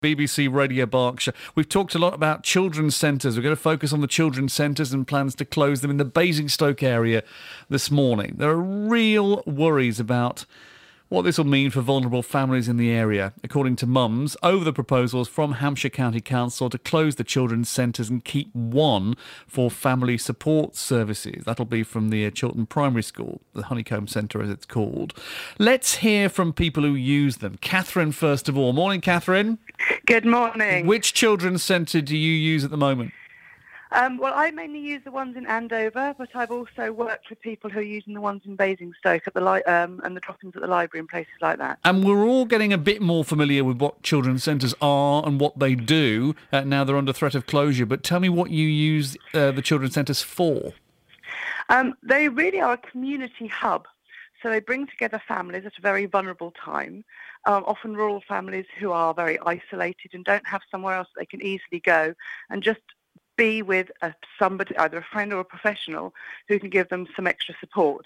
BBC Radio Berkshire. We've talked a lot about children's centres. We're going to focus on the children's centres and plans to close them in the Basingstoke area this morning. There are real worries about what this will mean for vulnerable families in the area, according to mums, over the proposals from Hampshire County Council to close the children's centres and keep one for family support services. That'll be from the Chiltern Primary School, the Honeycomb Centre as it's called. Let's hear from people who use them. Catherine, first of all. Morning, Catherine. Good morning. Which children's centre do you use at the moment? Well, I mainly use the ones in Andover, but I've also worked with people who are using the ones in Basingstoke at the and the drop-ins at the library and places like that. And we're all getting a bit more familiar with what children's centres are and what they do. Now they're under threat of closure. But tell me what you use the children's centres for. They really are a community hub. So they bring together families at a very vulnerable time, often rural families who are very isolated and don't have somewhere else they can easily go and just be with somebody, either a friend or a professional, who can give them some extra support.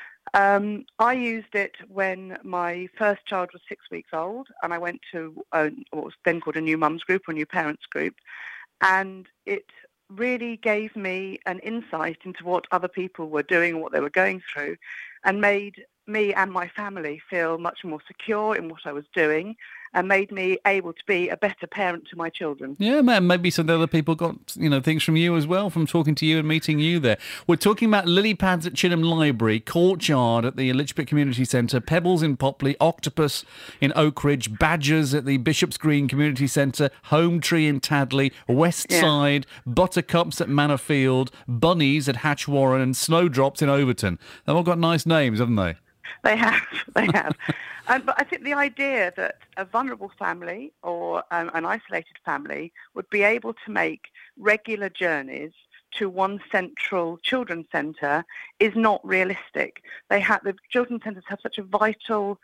I used it when my first child was 6 weeks old, and I went to what was then called a new mums group or new parents group, and it really gave me an insight into what other people were doing and what they were going through, and made me and my family feel much more secure in what I was doing, and made me able to be a better parent to my children. Yeah, man, maybe some other people got, things from you as well, from talking to you and meeting you there. We're talking about lily pads at Chinham Library, Courtyard at the Litchpit Community Centre, Pebbles in Popley, Octopus in Oakridge, Badgers at the Bishop's Green Community Centre, Home Tree in Tadley, West Side, Buttercups at Manorfield, Bunnies at Hatchwarren and Snowdrops in Overton. They've all got nice names, haven't they? They have. But I think the idea that a vulnerable family or an isolated family would be able to make regular journeys to one central children's centre is not realistic. The children's centres have such a vital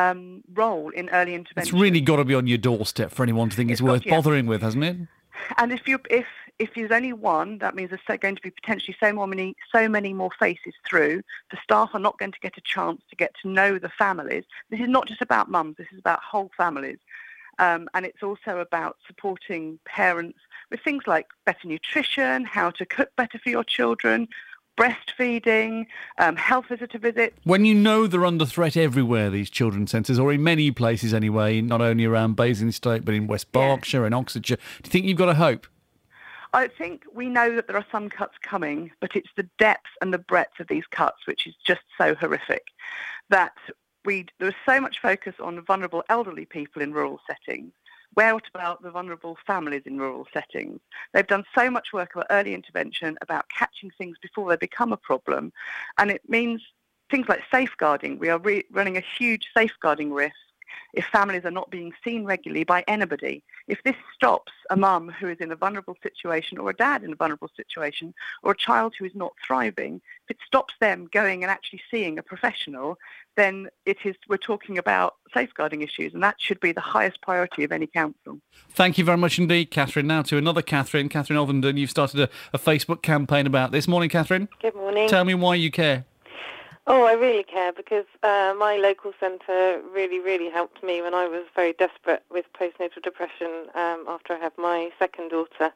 role in early intervention. It's really got to be on your doorstep for anyone to think it's worth bothering with, hasn't it? And if there's only one, that means there's going to be potentially so many more faces through. The staff are not going to get a chance to get to know the families. This is not just about mums, this is about whole families. And it's also about supporting parents with things like better nutrition, how to cook better for your children, breastfeeding, health visitor visits. When you know they're under threat everywhere, these children's centres, or in many places anyway, not only around Basingstoke but in West Berkshire and Oxfordshire, do you think you've got a hope? I think we know that there are some cuts coming, but it's the depth and the breadth of these cuts which is just so horrific that there is so much focus on vulnerable elderly people in rural settings. What about the vulnerable families in rural settings? They've done so much work about early intervention, about catching things before they become a problem, and it means things like safeguarding. We are running a huge safeguarding risk if families are not being seen regularly by anybody. If this stops a mum who is in a vulnerable situation, or a dad in a vulnerable situation, or a child who is not thriving, if it stops them going and actually seeing a professional, then we're talking about safeguarding issues, and that should be the highest priority of any council. Thank you very much indeed, Catherine. Now to another Catherine Ovenden. You've started a Facebook campaign about this. Morning, Catherine. Good morning. Tell me why you care. Oh, I really care because my local centre really, really helped me when I was very desperate with postnatal depression after I had my second daughter.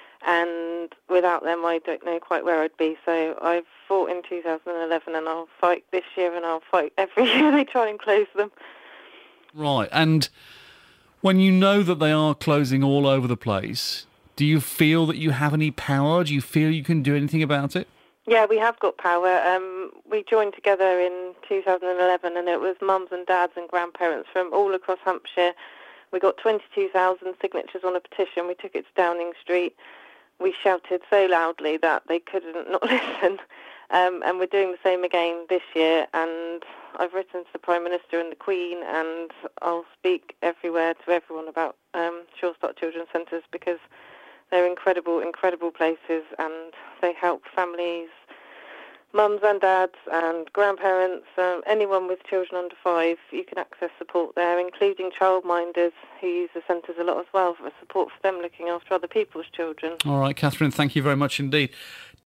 And without them, I don't know quite where I'd be. So I fought in 2011 and I'll fight this year and I'll fight every year they try and close them. Right. And when you know that they are closing all over the place, do you feel that you have any power? Do you feel you can do anything about it? Yeah, we have got power. We joined together in 2011 and it was mums and dads and grandparents from all across Hampshire. We got 22,000 signatures on a petition. We took it to Downing Street. We shouted so loudly that they couldn't not listen. And we're doing the same again this year. And I've written to the Prime Minister and the Queen, and I'll speak everywhere to everyone about Sure Start Children's Centres because they're incredible, incredible places, and they help families, mums and dads and grandparents, anyone with children under 5. You can access support there, including childminders who use the centres a lot as well for support for them looking after other people's children. All right, Catherine, thank you very much indeed.